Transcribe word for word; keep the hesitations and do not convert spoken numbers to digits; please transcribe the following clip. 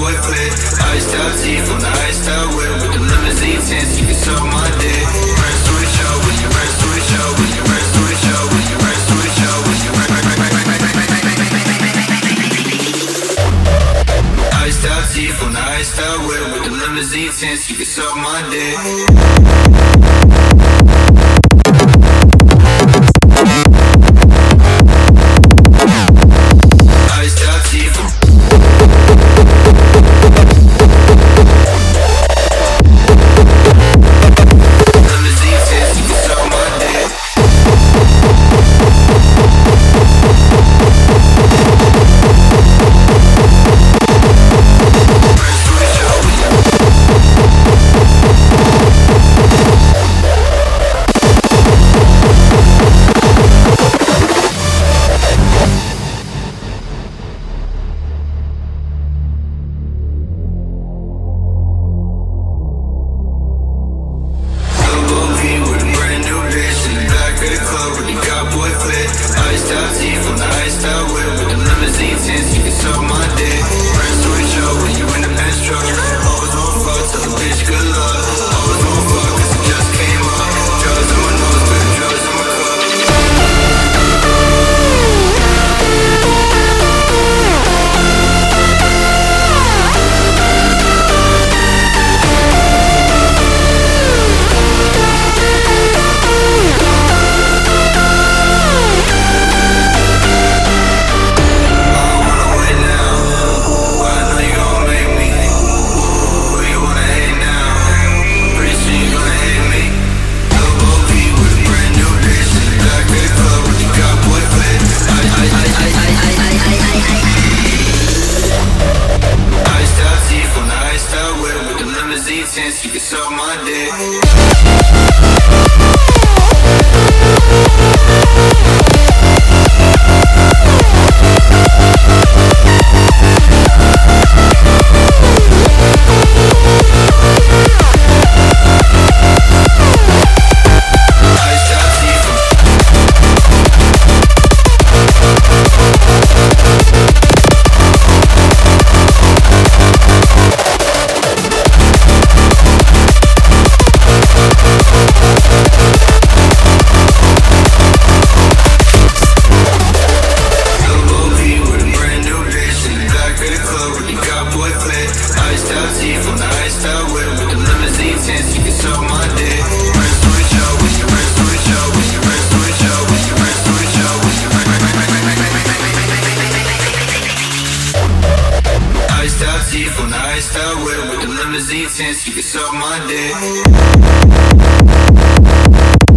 boy play. Iced out teeth on the iced out whip with the limousine tints. You can suck my dick. Rest to the show when you rest to the show when you rest to the show when you rest to the show when you rest. Iced out teeth on the iced out whip with the limousine tints. You can suck my dick. You can suck my dick. Teeth on the iced out whip with the limousine tints. You can suck my dick.